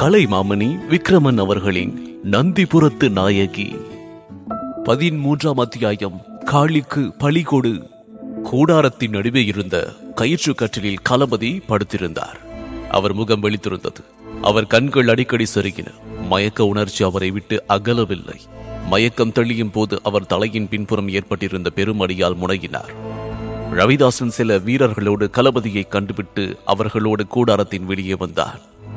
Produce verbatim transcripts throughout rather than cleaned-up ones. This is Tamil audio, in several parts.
கலைமாமணி விக்ரமன் அவர்களின் நந்திபுரத்து நாயகி. பதிமூன்றாம் அத்தியாயம். காளிக்கு பலிகொடு. கூடாரத்தின் நடுவே இருந்த கயிற்று கட்டிலில் களபதி படுத்திருந்தார். அவர் முகம் வெளித்திருந்தது. அவர் கண்கள் அடிக்கடி செருகின. மயக்க உணர்ச்சி அவரை விட்டு அகலவில்லை. மயக்கம் தெளியும் போது அவர் தலையின் பின்புறம் ஏற்பட்டிருந்த பெருமடியால் முனகினார். ரவிதாசன் சில வீரர்களோடு களபதியை கண்டுபிட்டு அவர்களோடு கூடாரத்தின் வெளியே வந்தார்.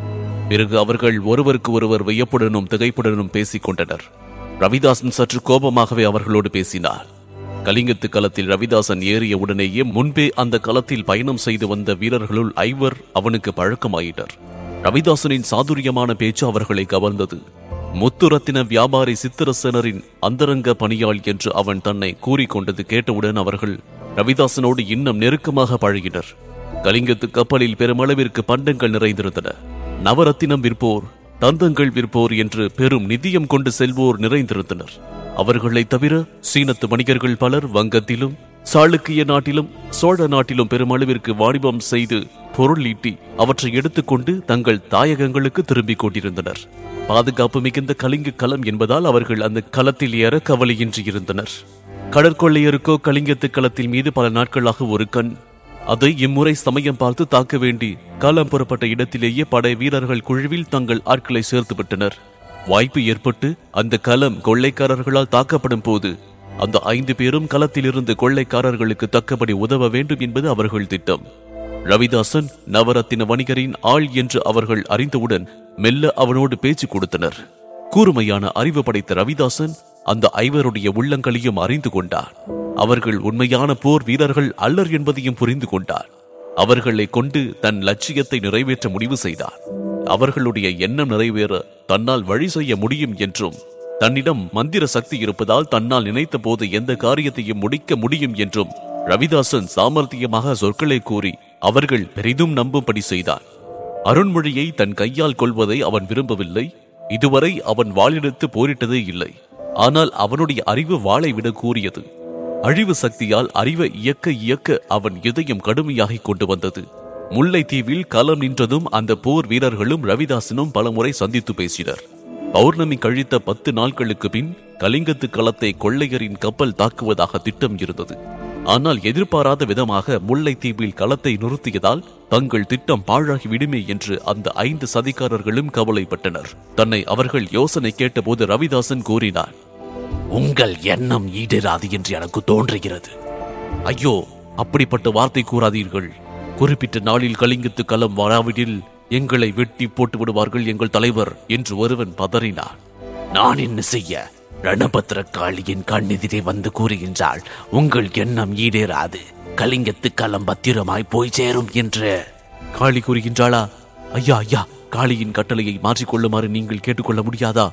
பிறகு அவர்கள் ஒருவருக்கு ஒருவர் வியப்புடனும் திகைப்புடனும் பேசிக் கொண்டனர். ரவிதாசன் சற்று கோபமாகவே அவர்களோடு பேசினார். கலிங்கத்து களத்தில் ரவிதாசன் ஏறிய உடனேயே முன்பே அந்த களத்தில் பயணம் செய்து வந்த வீரர்களுள் ஐவர் அவனுக்கு பழக்கமாயினர். ரவிதாசனின் சாதுரியமான பேச்சு அவர்களை கவர்ந்தது. முத்துரத்தின வியாபாரி சித்திரசேனரின் அந்தரங்க பணியாள் என்று அவன் தன்னை கூறிக்கொண்டது கேட்டவுடன் அவர்கள் ரவிதாசனோடு இன்னும் நெருக்கமாக பழகினர். கலிங்கத்து கப்பலில் பெருமளவிற்கு பண்டங்கள் நிறைந்திருந்தன. நவரத்தினம் விற்போர், தந்தங்கள் விற்போர் என்று பெரும் நிதியம் கொண்டு செல்வோர் நிறைந்திருந்தனர். அவர்களை தவிர சீனத்து வணிகர்கள் பலர் வங்கத்திலும் சாளுக்கிய நாட்டிலும் சோழ நாட்டிலும் பெருமளவிற்கு வாணிபம் செய்து பொருள் ஈட்டி அவற்றை எடுத்துக்கொண்டு தங்கள் தாயகங்களுக்கு திரும்பிக் கொண்டிருந்தனர். பாதுகாப்பு மிகுந்த கலிங்க களம் என்பதால் அவர்கள் அந்த களத்தில் ஏற கவலையின்றி இருந்தனர். கடற்கொள்ளையருக்கோ கலிங்கத்து களத்தில் மீது பல நாட்களாக ஒரு கண். அதை இம்முறை சமயம் பார்த்து தாக்க வேண்டி காலம் புறப்பட்ட இடத்திலேயே படை வீரர்கள் குழுவில் தங்கள் ஆட்களை சேர்த்து விட்டனர். வாய்ப்பு ஏற்பட்டு அந்த களம் கொள்ளைக்காரர்களால் தாக்கப்படும் போது அந்த ஐந்து பேரும் களத்திலிருந்து கொள்ளைக்காரர்களுக்கு தக்கபடி உதவ வேண்டும் என்பது அவர்கள் திட்டம். ரவிதாசன் நவரத்தின வணிகரின் ஆள் என்று அவர்கள் அறிந்தவுடன் மெல்ல அவனோடு பேச்சு கொடுத்தனர். கூர்மையான அறிவு படைத்த ரவிதாசன் அந்த ஐவருடைய உள்ளங்களையும் அறிந்து கொண்டார். அவர்கள் உண்மையான போர் வீரர்கள் அல்லர் என்பதையும் புரிந்து கொண்டார். அவர்களை கொண்டு தன் லட்சியத்தை நிறைவேற்ற முடிவு செய்தார். அவர்களுடைய எண்ணம் நிறைவேற தன்னால் வழி செய்ய முடியும் என்றும், தன்னிடம் மந்திர சக்தி இருப்பதால் தன்னால் நினைத்த போது எந்த காரியத்தையும் முடிக்க முடியும் என்றும் ரவிதாசன் சாமர்த்தியமாக சொற்களை கூறி அவர்கள் பெரிதும் நம்பும்படி செய்தார். அருண்மொழியை தன் கையால் கொள்வதை அவன் விரும்பவில்லை. இதுவரை அவன் வாளெடுத்து போரிட்டதே இல்லை. ஆனால் அவனுடைய அறிவு வாளை விட கூறியது. அழிவு சக்தியால் அறிவை இயக்க இயக்க அவன் இதயம் கடுமையாகிக் கொண்டு வந்தது. முல்லைத்தீவில் களம் நின்றதும் அந்த போர் வீரர்களும் ரவிதாசனும் பலமுறை சந்தித்து பேசினர். பௌர்ணமி கழித்த பத்து நாட்களுக்கு பின் கலிங்கத்து களத்தை கொள்ளையரின் கப்பல் தாக்குவதாக திட்டம் இருந்தது. ஆனால் எதிர்பாராத விதமாக முல்லைத்தீவில் களத்தை நிறுத்தியதால் தங்கள் திட்டம் பாழாகி விடுமே என்று அந்த ஐந்து சதிகாரர்களும் கவலைப்பட்டனர். தன்னை அவர்கள் யோசனை கேட்டபோது ரவிதாசன் கூறினார், உங்கள் எண்ணம் ஈடேறாது என்று எனக்கு தோன்றுகிறது. ஐயோ, அப்படிப்பட்ட வார்த்தை கூறாதீர்கள். குறிப்பிட்ட நாளில் கலிங்கத்து களம் வராவிடில் எங்களை வெட்டி போட்டு விடுவார்கள் எங்கள் தலைவர் என்று ஒருவன் பதறினார். நான் என்ன செய்ய? ரணபத்திர காளியின் கண்ணெதிரே வந்து கூறுகின்றாள், உங்கள் எண்ணம் ஈடேறாது, கலிங்கத்து களம் பத்திரமாய் போய் சேரும் என்று. காளி கூறுகின்றாளா? ஐயா ஐயா, காளியின் கட்டளையை மாற்றிக்கொள்ளுமாறு நீங்கள் கேட்டுக்கொள்ள முடியாதா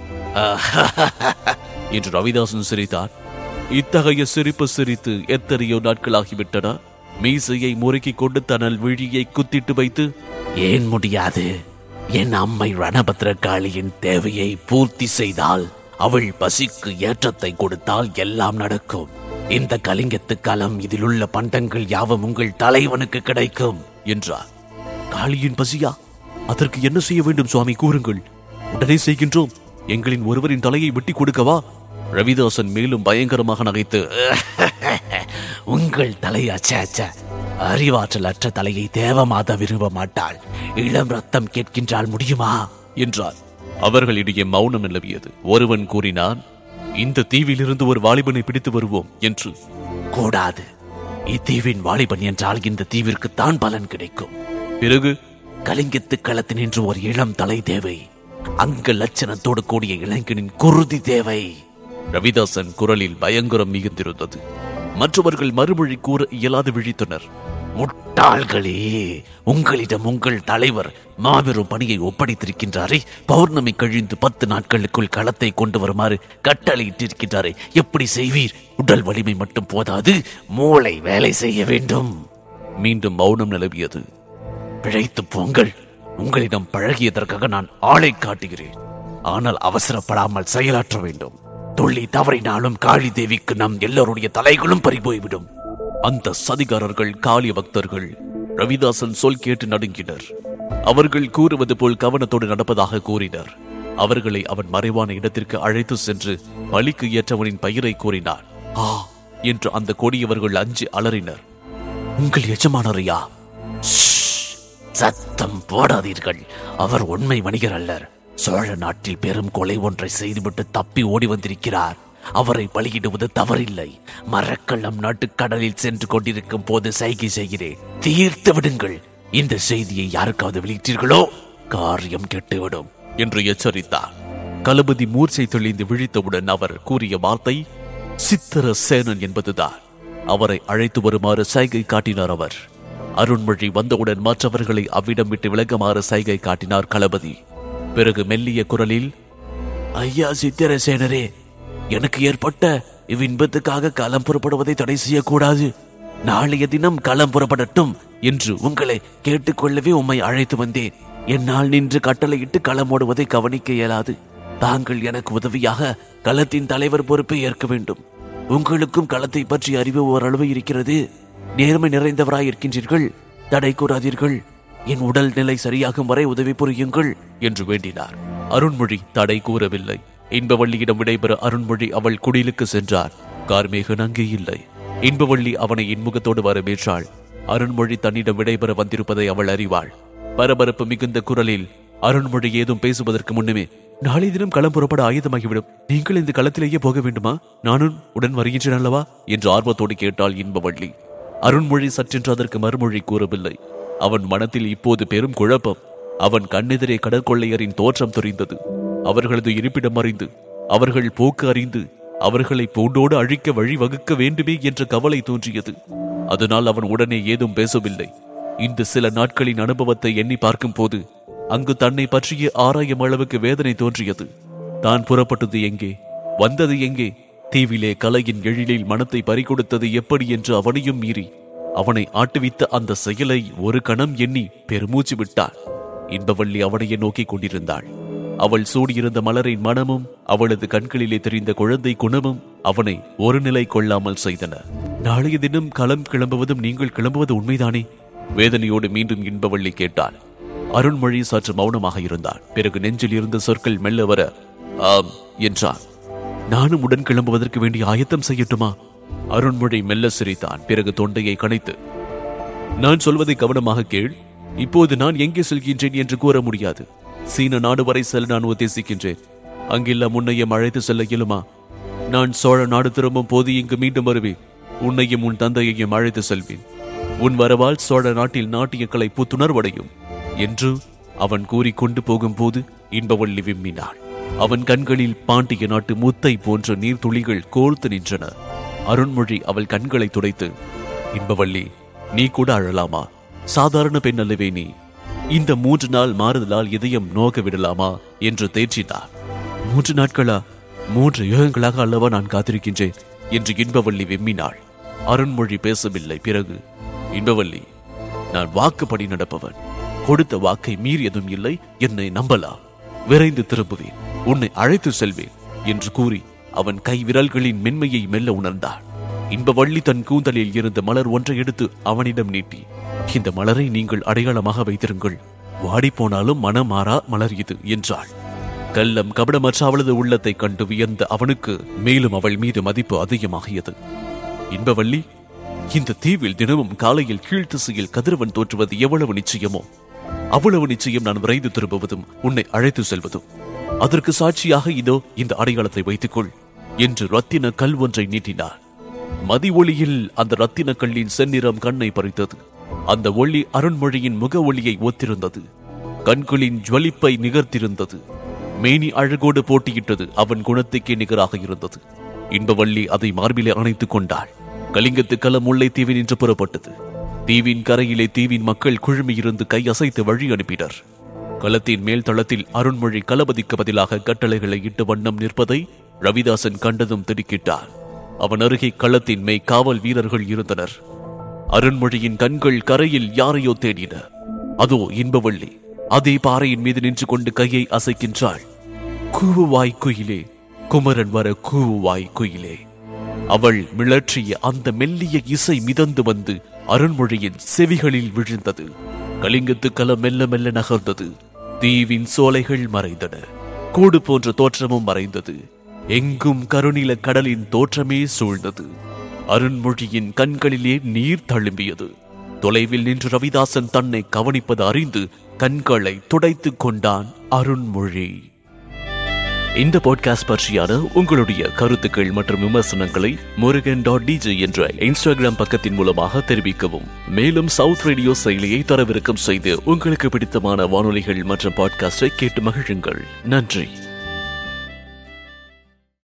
என்று ரவிதாசன் சிரித்தார். இத்தகைய சிரிப்பு சிரித்து எத்தனையோ நாட்களாகிவிட்டன. மீசையை முறுக்கிக் கொண்டு தனல் விழியை குத்திட்டு வைத்து, ஏன் முடியாது? என் அம்மை ரணபத்திர காளியின் தேவையை பூர்த்தி செய்தால், அவள் பசிக்கு ஏற்றத்தை கொடுத்தால் எல்லாம் நடக்கும். இந்த கலிங்கத்து களம், இதிலுள்ள பண்டங்கள் யாவும் உங்கள் தலைவனுக்கு கிடைக்கும் என்றார். காளியின் பசியா? அதற்கு என்ன செய்ய வேண்டும் சுவாமி, கூறுங்கள். உடனே செய்கின்றோம். எங்களின் ஒருவரின் தலையை வெட்டி கொடுக்கவா? ரவிதாசன் மேலும் பயங்கரமாக நகைத்து, உங்கள் தலை அச்ச அறிவாற்றல் அற்ற தலையை தேவமாத விரும்ப மாட்டாள். இளம் ரத்தம் கேட்கின்றால் முடியுமா என்றார். அவர்களிடையே மௌனம் நிலவியது. ஒருவன் கூறினான், இந்த தீவிலிருந்து ஒரு வாலிபனை பிடித்து வருவோம் என்று. கூடாது. இத்தீவின் வாலிபன் என்றால் இந்த தீவிற்குத்தான் பலன் கிடைக்கும். பிறகு கலிங்கத்து களத்தின் என்று ஒரு இளம் தலை தேவை. அங்க லட்சணத்தோடு கூடிய இளைஞனின் குருதி தேவை. ரவிதாசன் குரலில் பயங்கரம் மிகுந்திருந்தது. மற்றவர்கள் மறுமொழி கூற இயலாது விழித்தனர். முட்டாள்களே, உங்களிடம் உங்கள் தலைவர் மாபெரும் பணியை ஒப்படைத்திருக்கின்றாரே. பௌர்ணமி கழிந்து பத்து நாட்களுக்குள் களத்தை கொண்டு வருமாறு கட்டளையிட்டிருக்கின்றாரே. எப்படி செய்வீர்? உடல் வலிமை மட்டும் போதாது, மூளை வேலை செய்ய வேண்டும். மீண்டும் மௌனம் நிலவியது. பிழைத்து போங்கள். உங்களிடம் பழகியதற்காக நான் ஆளை காட்டுகிறேன். ஆனால் அவசரப்படாமல் செயலாற்ற வேண்டும். துள்ளி தவறினாலும் காளி தேவிக்கு நம் எல்லோருடைய தலைகளும் பறிபோய்விடும். அந்த சதிகாரர்கள் காளி பக்தர்கள் ரவிதாசன் சொல் கேட்டு நடுங்கினர். அவர்கள் கூறுவது போல் கவனத்தோடு நடப்பதாக கூறினர். அவர்களை அவன் மறைவான இடத்திற்கு அழைத்து சென்று பலிக்கு ஏற்றவனின் பெயரை கூறினார். ஆ என்று அந்த கொடியவர்கள் அஞ்சு அலறினர். உங்கள் எஜமானரையா? சத்தம் போடாதீர்கள். அவர் உண்மை வணிகர் அல்லர். சோழ நாட்டில் பெரும் கொலை ஒன்றை செய்துவிட்டு தப்பி ஓடி வந்திருக்கிறார். அவரை பலியிடுவது தவறில்லை. மரக்கள்ளம் நாட்டு கடலில் சென்று கொண்டிருக்கும் போது சைகை செய்கிறேன், தீர்த்து விடுங்கள். இந்த செய்தியை யாருக்காவது வெளியிட்டீர்களோ காரியம் கெட்டுவிடும் என்று எச்சரித்தார். களபதி மூர்ச்சை தெளிந்து விழித்தவுடன் அவர் கூறிய வார்த்தை சித்திர சேனன் என்பதுதான். அவரை அழைத்து வருமாறு சைகை காட்டினார் அவர். அருண்மொழி வந்தவுடன் மற்றவர்களை அவ்விடம் விட்டு விலகுமாறு சைகை காட்டினார் களபதி. பிறகு மெல்லிய குரலில், ஐயா சித்திரசேனரே, எனக்கு ஏற்பட்ட இவ்வின்பத்துக்காக களம் புறப்படுவதை தடை செய்யக்கூடாது. நாளைய தினம் களம் புறப்படட்டும் என்று உங்களை கேட்டுக்கொள்ளவே உம்மை அழைத்து வந்தேன். என்னால் நின்று கட்டளையிட்டு களம் ஓடுவதை கவனிக்க இயலாது. தாங்கள் எனக்கு உதவியாக களத்தின் தலைவர் பொறுப்பை ஏற்க வேண்டும். உங்களுக்கும் களத்தை பற்றி அறிவு ஓரளவு இருக்கிறது. நேர்மை நிறைந்தவராய் இருக்கின்றீர்கள். தடை கூறாதீர்கள். என் உடல் நிலை சரியாகும் வரை உதவி புரியுங்கள் என்று வேண்டினார். அருண்மொழி தடை கூறவில்லை. இன்பவள்ளியிடம் விடைபெற அருண்மொழி அவள் குடிலுக்கு சென்றார். கார்மேகன் அங்கே இல்லை. இன்பவள்ளி அவனை இன்முகத்தோடு வரவேற்றாள். அருண்மொழி தன்னிடம் விடைபெற வந்திருப்பதை அவள் அறிவாள். பரபரப்பு மிகுந்த குரலில் அருண்மொழி ஏதும் பேசுவதற்கு முன்னுமே, நாளை தினம் களம் புறப்பட ஆயுதமாகிவிடும். நீங்கள் இந்த களத்திலேயே போக வேண்டுமா? நானும் உடன் வருகின்றேன் அல்லவா என்று ஆர்வத்தோடு கேட்டாள் இன்பவள்ளி. அருண்மொழி சற்றென்று அதற்கு மறுமொழி கூறவில்லை. அவன் மனத்தில் இப்போது பெரும் குழப்பம். அவன் கண்ணெதிரே கடற்கொள்ளையரின் தோற்றம் தெரிந்தது. அவர்களது இருப்பிடம் அறிந்து, அவர்கள் போக்கு அறிந்து, அவர்களை பூண்டோடு அழிக்க வழி வகுக்க வேண்டுமே என்ற கவலை தோன்றியது. அதனால் அவன் உடனே ஏதும் பேசவில்லை. இந்த சில நாட்களின் அனுபவத்தை எண்ணி பார்க்கும் போது அங்கு தன்னை பற்றிய ஆராயும் அளவுக்கு வேதனை தோன்றியது. தான் புறப்பட்டது எங்கே, வந்தது எங்கே, தீவிலே கலையின் எழிலில் மனத்தை பறிகொடுத்தது எப்படி என்று அவனையும் மீறி அவனை ஆட்டுவித்த அந்த செயலை ஒரு கணம் எண்ணி பெருமூச்சு விட்டாள். இன்பவள்ளி அவனையே நோக்கிக் கொண்டிருந்தாள். அவள் சூடியிருந்த மலரின் மனமும் அவளது கண்களிலே தெரிந்த குழந்தை குணமும் அவனை ஒரு நிலை கொள்ளாமல் செய்தன. நாளைய தினம் களம் கிளம்புவதும் நீங்கள் கிளம்புவது உண்மைதானே? வேதனையோடு மீண்டும் இன்பவள்ளி கேட்டாள். அருண்மொழி சற்று மௌனமாக இருந்தான். பிறகு நெஞ்சில் இருந்த சொற்கள் மெல்ல வர, ஆம் என்றான். நானும் உடன் கிளம்புவதற்கு வேண்டிய ஆயத்தம் செய்யட்டுமா? அருண்மொழி மெல்ல சிரித்தான். பிறகு தொண்டையை கனைத்து, நான் சொல்வதை கவனமாக கேள். இப்போது நான் எங்கே செல்கின்றேன் என்று கூற முடியாது. சீன நாடு வரை செல்ல நான் உத்தேசிக்கின்றேன். அங்கெல்லாம் உன்னையும் அழைத்து செல்ல இயலுமா? நான் சோழ நாடு திரும்பும் போது இங்கு மீண்டும் வருவேன். உன்னையும் உன் தந்தையையும் அழைத்து செல்வேன். உன் வரவால் சோழ நாட்டில் நாட்டிய கலை புத்துணர்வடையும் என்று அவன் கூறிக்கொண்டு போகும்போது இன்பவள்ளி விம்மினாள். அவன் கண்களில் பாண்டிய நாட்டு முத்தை போன்ற நீர்த்துளிகள் கோர்த்து நின்றன. அருண்மொழி அவள் கண்களை துடைத்து, இன்பவள்ளி, நீ கூட அழலாமா? சாதாரண பெண் அல்லவே நீ. இந்த மூன்று நாள் மாறுதலால் இதயம் நோக்க விடலாமா என்று தேற்றினார். மூன்று நாட்களா? மூன்று யுகங்களாக அல்லவா நான் காத்திருக்கின்றேன் என்று இன்பவள்ளி வெம்மினாள். அருண்மொழி பேசவில்லை. பிறகு, இன்பவள்ளி, நான் வாக்குப்படி நடப்பவன். கொடுத்த வாக்கை மீறியதும் இல்லை. என்னை நம்பலாம். விரைந்து திரும்புவேன். உன்னை அழைத்து செல்வேன் என்று கூறி அவன் கை விரல்களின் மென்மையை மெல்ல உணர்ந்தான். இன்பவள்ளி தன் கூந்தலில் இருந்த மலர் ஒன்றை எடுத்து அவனிடம் நீட்டி, இந்த மலரை நீங்கள் அடையாளமாக வைத்திருங்கள். வாடிப்போனாலும் மனமாறா மலர் இது என்றாள். கள்ளம் கபடமற்ற அவளது உள்ளத்தை கண்டு வியந்த அவனுக்கு மேலும் அவள் மீது மதிப்பு அதிகமாகியது. இன்பவள்ளி, இந்த தீவில் தினமும் காலையில் கீழ்த்திசையில் கதிரவன் தோற்றுவது எவ்வளவு நிச்சயமோ அவ்வளவு நிச்சயம் நான் விரைந்து திரும்புவதும் உன்னை அழைத்து செல்வதும். அதற்கு சாட்சியாக இதோ இந்த அடையாளத்தை வைத்துக்கொள் என்று ரத்தின கல் ஒன்றை நீட்டினார். மதி ஒளியில் அந்த ரத்தின கல்லின் செந்நிறம் கண்ணை பறித்தது. அந்த ஒளி அருண்மொழியின் முக ஒளியை ஒத்திருந்தது. கண்களின் ஜுவலிப்பை நிகர்த்திருந்தது. மேனி அழகோடு போட்டியிட்டது. அவன் குணத்துக்கே நிகராக இருந்தது. இன்பவள்ளி அதை மார்பிலே அணைத்துக் கொண்டாள். கலிங்கத்து களம் முல்லை தீவின் என்று புறப்பட்டது. தீவின் கரையிலே தீவின் மக்கள் குழுமியிருந்து கை அசைத்து வழி அனுப்பினர். களத்தின் மேல் தளத்தில் அருண்மொழி களபதிக்கு பதிலாக கட்டளைகளை இட்டு வண்ணம் நிற்பதை ரவிதாசன் கண்டதும் திடுக்கிட்டார். அவன் அருகே களத்தின் மெய் காவல் வீரர்கள் இருந்தனர். அருண்மொழியின் கண்கள் கரையில் யாரையோ தேடின. அதோ இன்பவள்ளி அதே பாறையின் மீது நின்று கொண்டு கையை அசைக்கின்றாள். கூவுவாய் குயிலே, குமரன் வர கூவுவாய் குயிலே. அவள் மிளற்றிய அந்த மெல்லிய இசை மிதந்து வந்து அருண்மொழியின் செவிகளில் விழுந்தது. கலிங்கத்து களம் மெல்ல மெல்ல நகர்ந்தது. தீவின் சோலைகள் மறைந்தன. கூடு போன்ற தோற்றமும் மறைந்தது. எங்கும் கருநில கடலின் தோற்றமே சூழ்ந்தது. அருண்மொழியின் கண்களிலே நீர் தழும்பியது. தொலைவில் நின்று ரவிதாசன் தன்னை கவனிப்பது அறிந்து கண்களை துடைத்துக் கொண்டான் அருண்மொழி. இந்த பாட்காஸ்ட் பற்றியான உங்களுடைய கருத்துக்கள் மற்றும் விமர்சனங்களை முருகன் டாட் டிஜே என்ற இன்ஸ்டாகிராம் பக்கத்தின் மூலமாக தெரிவிக்கவும். மேலும் சவுத் ரேடியோ செயலியை தரவிறக்கம் செய்து உங்களுக்கு பிடித்தமான வானொலிகள் மற்றும் பாட்காஸ்டை கேட்டு மகிழுங்கள். நன்றி.